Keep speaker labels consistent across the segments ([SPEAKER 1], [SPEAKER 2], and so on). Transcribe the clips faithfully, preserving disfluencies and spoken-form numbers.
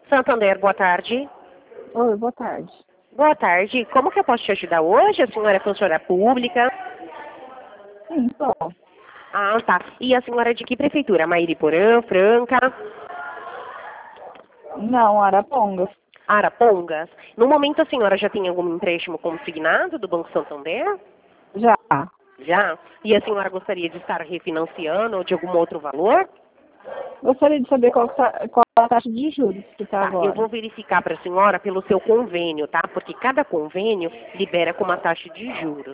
[SPEAKER 1] Santander, boa tarde.
[SPEAKER 2] Oi, boa tarde.
[SPEAKER 1] Boa tarde. Como que eu posso te ajudar hoje? A senhora é funcionária pública?
[SPEAKER 2] Sim, só.
[SPEAKER 1] Ah, tá. E a senhora é de que prefeitura? Mairiporã, Franca,
[SPEAKER 2] Não, Arapongas.
[SPEAKER 1] Arapongas? No momento a senhora já tem algum empréstimo consignado do Banco Santander?
[SPEAKER 2] Já.
[SPEAKER 1] Já? E a senhora gostaria de estar refinanciando ou de algum outro valor?
[SPEAKER 2] Gostaria de saber qual, tá- qual a taxa de juros que está
[SPEAKER 1] Tá, eu
[SPEAKER 2] agora.
[SPEAKER 1] vou verificar para a senhora pelo seu convênio, tá? Porque cada convênio libera com uma taxa de juros.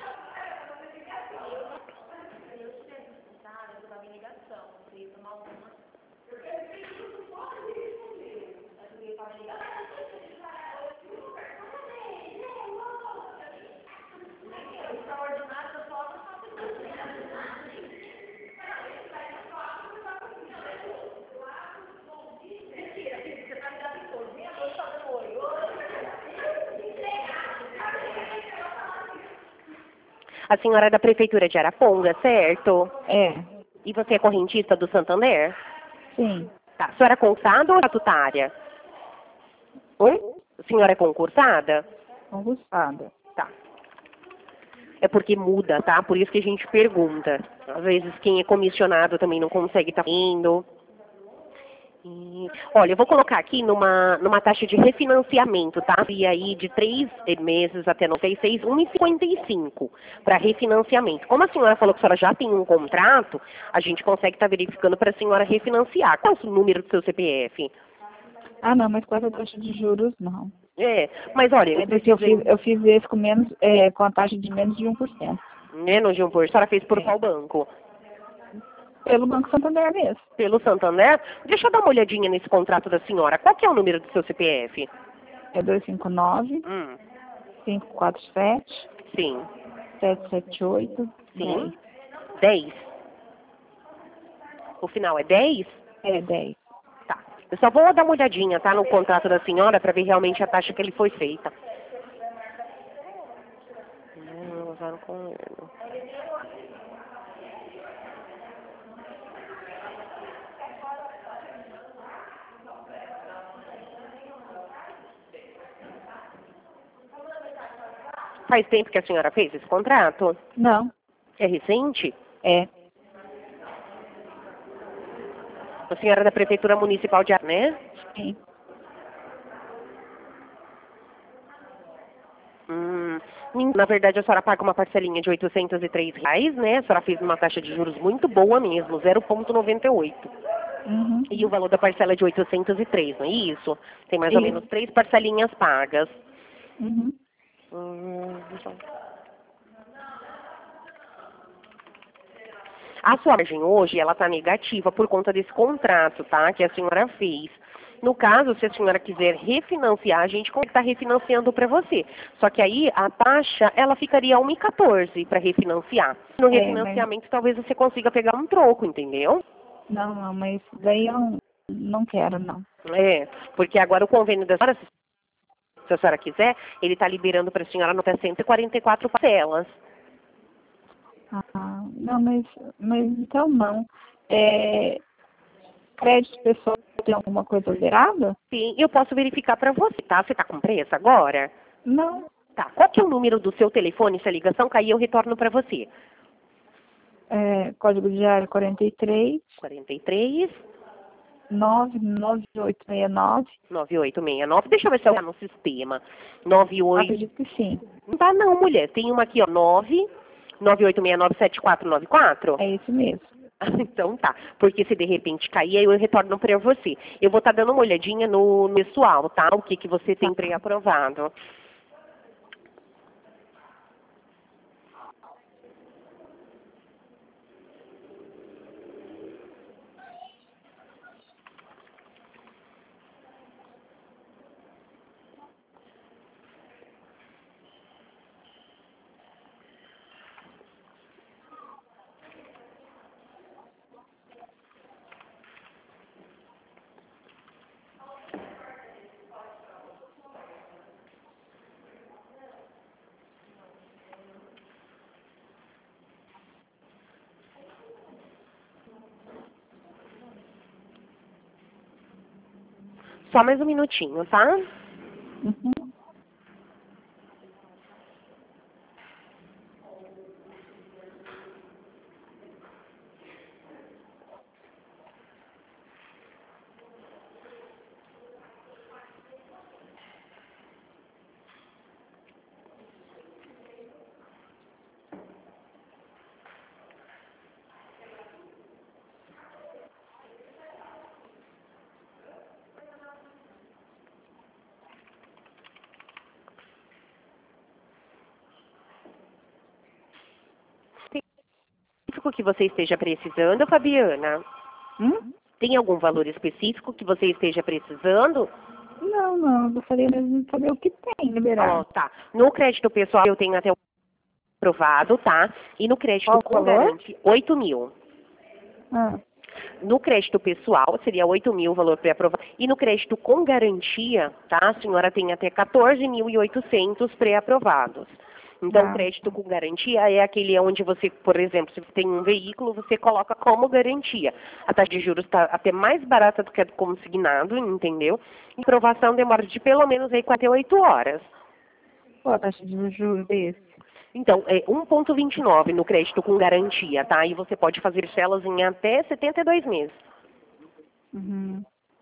[SPEAKER 1] A senhora é da prefeitura de Araponga, certo?
[SPEAKER 2] É,
[SPEAKER 1] E você é correntista do Santander?
[SPEAKER 2] sim.
[SPEAKER 1] Tá. A senhora é concursada ou estatutária?
[SPEAKER 2] Oi?
[SPEAKER 1] A senhora é concursada?
[SPEAKER 2] Concursada.
[SPEAKER 1] Tá. É porque muda, tá? Por isso que a gente pergunta. Às vezes quem é comissionado também não consegue estar indo. E, olha, eu vou colocar aqui numa, numa taxa de refinanciamento, tá? E aí de três meses até noventa e seis, um vírgula cinquenta e cinco para refinanciamento. Como a senhora falou que a senhora já tem um contrato, a gente consegue estar verificando para a senhora refinanciar. Qual é o número do seu C P F?
[SPEAKER 2] Ah, não, mas com essa taxa de juros, não.
[SPEAKER 1] É, mas olha, eu
[SPEAKER 2] É porque eu
[SPEAKER 1] preciso
[SPEAKER 2] fiz, eu fiz esse com, menos, é, com a taxa de menos de um por cento.
[SPEAKER 1] menos de um por cento. A senhora fez por
[SPEAKER 2] É.
[SPEAKER 1] qual banco?
[SPEAKER 2] Pelo Banco Santander mesmo.
[SPEAKER 1] Pelo Santander? Deixa eu dar uma olhadinha nesse contrato da senhora. Qual que é o número do seu C P F?
[SPEAKER 2] É dois cinco nove,
[SPEAKER 1] Hum,
[SPEAKER 2] cinco quatro sete,
[SPEAKER 1] sim.
[SPEAKER 2] sete sete oito,
[SPEAKER 1] Sim.
[SPEAKER 2] dez.
[SPEAKER 1] dez. O final é dez?
[SPEAKER 2] É, dez.
[SPEAKER 1] Tá. Eu só vou dar uma olhadinha, tá, no contrato da senhora para ver realmente a taxa que ele foi feita. Hum, usaram com ele. Faz tempo que a senhora fez esse contrato?
[SPEAKER 2] Não.
[SPEAKER 1] É recente?
[SPEAKER 2] É.
[SPEAKER 1] A senhora é da Prefeitura Municipal de Arné?
[SPEAKER 2] Sim.
[SPEAKER 1] Hum, na verdade, a senhora paga uma parcelinha de oitocentos e três reais, né? A senhora fez uma taxa de juros muito boa mesmo, zero vírgula noventa e oito.
[SPEAKER 2] Uhum.
[SPEAKER 1] E o valor da parcela é de oitocentos e três, não é isso? Tem mais ou
[SPEAKER 2] Isso.
[SPEAKER 1] menos três parcelinhas pagas.
[SPEAKER 2] Uhum.
[SPEAKER 1] Hum, então. A sua margem hoje, ela está negativa por conta desse contrato, tá? Que a senhora fez. No caso, se a senhora quiser refinanciar, a gente está refinanciando para você. Só que aí a taxa, ela ficaria um vírgula quatorze para refinanciar. No
[SPEAKER 2] É, mas
[SPEAKER 1] refinanciamento, talvez você consiga pegar um troco, entendeu?
[SPEAKER 2] não, não, mas daí eu não, não quero, não.
[SPEAKER 1] É, porque agora o convênio da senhora, se a senhora quiser, ele está liberando para a senhora até cento e quarenta e quatro parcelas.
[SPEAKER 2] Ah, não, mas, mas então não. É, crédito pessoal tem alguma coisa liberada?
[SPEAKER 1] Sim, eu posso verificar para você, tá? Você está com pressa agora?
[SPEAKER 2] Não.
[SPEAKER 1] Tá, qual que é o número do seu telefone se a ligação cair, eu retorno para você?
[SPEAKER 2] É, código de área quarenta e três,
[SPEAKER 1] quarenta e três,
[SPEAKER 2] nove nove oito seis nove.
[SPEAKER 1] nove oito seis nove. Deixa eu ver se eu tá no sistema. nove oito.
[SPEAKER 2] Acredito que sim.
[SPEAKER 1] Não tá não, mulher. Tem uma aqui, ó. nove nove oito seis nove sete quatro nove quatro.
[SPEAKER 2] É isso mesmo.
[SPEAKER 1] Então tá. Porque se de repente cair, aí eu retorno para você. Eu vou estar dando uma olhadinha no, no pessoal, tá? O que, que você tem pré-aprovado. Só mais um minutinho, tá?
[SPEAKER 2] Uhum.
[SPEAKER 1] Específico que você esteja precisando, Fabiana?
[SPEAKER 2] Hum?
[SPEAKER 1] Tem algum valor específico que você esteja precisando?
[SPEAKER 2] Não, não, eu gostaria mesmo de saber o que tem
[SPEAKER 1] Ó,
[SPEAKER 2] liberado.
[SPEAKER 1] tá. No crédito pessoal eu tenho até o aprovado, tá? E no crédito
[SPEAKER 2] Qual o
[SPEAKER 1] com
[SPEAKER 2] valor?
[SPEAKER 1] garantia, oito mil.
[SPEAKER 2] Ah,
[SPEAKER 1] No crédito pessoal, seria oito mil o valor pré-aprovado. E no crédito com garantia, tá? A senhora tem até quatorze mil e oitocentos pré-aprovados. Então, o
[SPEAKER 2] ah,
[SPEAKER 1] crédito com garantia é aquele onde você, por exemplo, se você tem um veículo, você coloca como garantia. A taxa de juros está até mais barata do que a do consignado, entendeu? E a aprovação demora de pelo menos aí quarenta e oito horas.
[SPEAKER 2] qual a taxa de juros desse?
[SPEAKER 1] Então, é um vírgula vinte e nove no crédito com garantia, tá? E você pode fazer celas em até setenta e dois meses.
[SPEAKER 2] Uhum.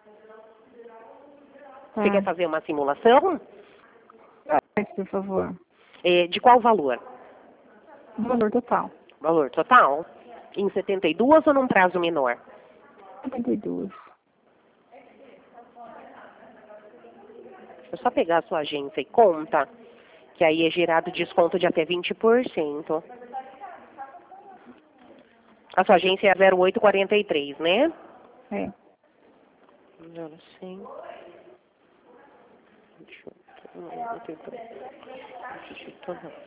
[SPEAKER 1] Você quer
[SPEAKER 2] Tá.
[SPEAKER 1] fazer uma simulação?
[SPEAKER 2] Faz, por favor.
[SPEAKER 1] É, de qual valor?
[SPEAKER 2] O valor total.
[SPEAKER 1] Valor total? Em setenta e duas ou num prazo menor?
[SPEAKER 2] setenta e dois.
[SPEAKER 1] Deixa eu só pegar a sua agência e conta, que aí é gerado desconto de até vinte por cento. A sua agência é zero oito quarenta e três, né?
[SPEAKER 2] É.
[SPEAKER 1] zero cinco. Deixa eu... Deixa eu...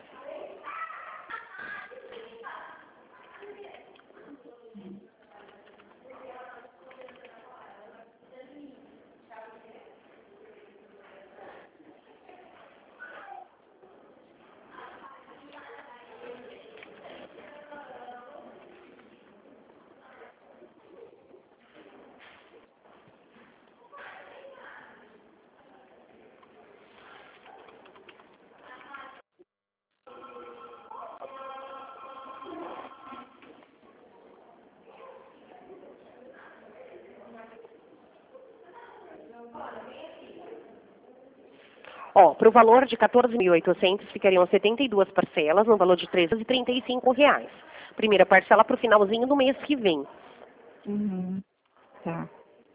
[SPEAKER 1] Ó, para o valor de quatorze mil e oitocentos ficariam setenta e duas parcelas no valor de trezentos e trinta e cinco reais. Primeira parcela para o finalzinho do mês que vem.
[SPEAKER 2] Uhum. Tá.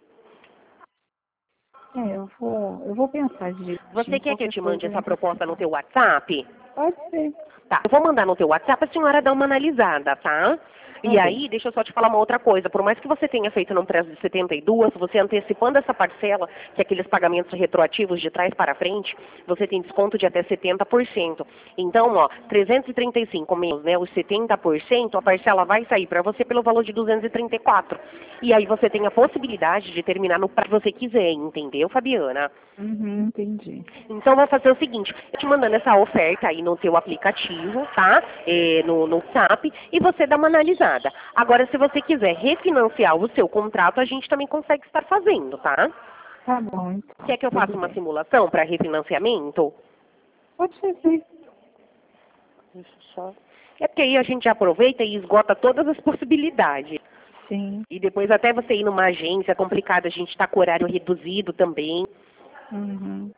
[SPEAKER 2] É, eu vou, eu vou pensar
[SPEAKER 1] Você
[SPEAKER 2] direitinho.
[SPEAKER 1] quer que eu
[SPEAKER 2] Qualquer
[SPEAKER 1] te
[SPEAKER 2] coisa
[SPEAKER 1] mande
[SPEAKER 2] eu
[SPEAKER 1] essa
[SPEAKER 2] entro em
[SPEAKER 1] proposta no
[SPEAKER 2] contato.
[SPEAKER 1] teu WhatsApp?
[SPEAKER 2] Pode ser.
[SPEAKER 1] Tá, eu vou mandar no teu WhatsApp, a senhora dá uma analisada, tá? E
[SPEAKER 2] Tá
[SPEAKER 1] aí,
[SPEAKER 2] bem.
[SPEAKER 1] deixa eu só te falar uma outra coisa. Por mais que você tenha feito num prazo de setenta e duas, você antecipando essa parcela, que é aqueles pagamentos retroativos de trás para frente, você tem desconto de até setenta por cento. Então, ó, trezentos e trinta e cinco menos, né, os setenta por cento, a parcela vai sair para você pelo valor de duzentos e trinta e quatro. E aí você tem a possibilidade de terminar no prazo que você quiser, entendeu, Fabiana?
[SPEAKER 2] Uhum, entendi.
[SPEAKER 1] Então, vou fazer o seguinte, eu te mandando essa oferta aí no teu aplicativo, tá? É, no, no WhatsApp, e você dá uma analisada. Agora, se você quiser refinanciar o seu contrato, a gente também consegue estar fazendo, tá?
[SPEAKER 2] Tá bom, então.
[SPEAKER 1] Quer que eu faça
[SPEAKER 2] Tudo
[SPEAKER 1] uma
[SPEAKER 2] bem.
[SPEAKER 1] simulação para refinanciamento?
[SPEAKER 2] Pode ser, sim.
[SPEAKER 1] Deixa eu só... É porque aí a gente aproveita e esgota todas as possibilidades.
[SPEAKER 2] Sim.
[SPEAKER 1] E depois até você ir numa agência complicada, a gente está com horário reduzido também.
[SPEAKER 2] Uhum.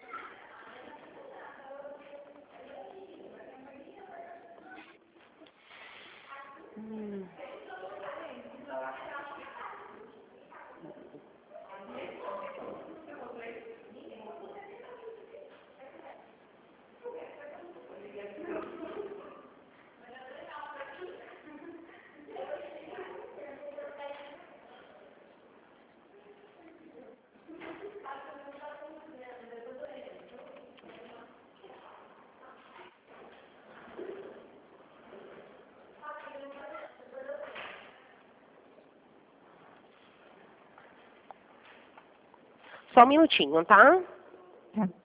[SPEAKER 1] Só um minutinho, tá?
[SPEAKER 2] Tá.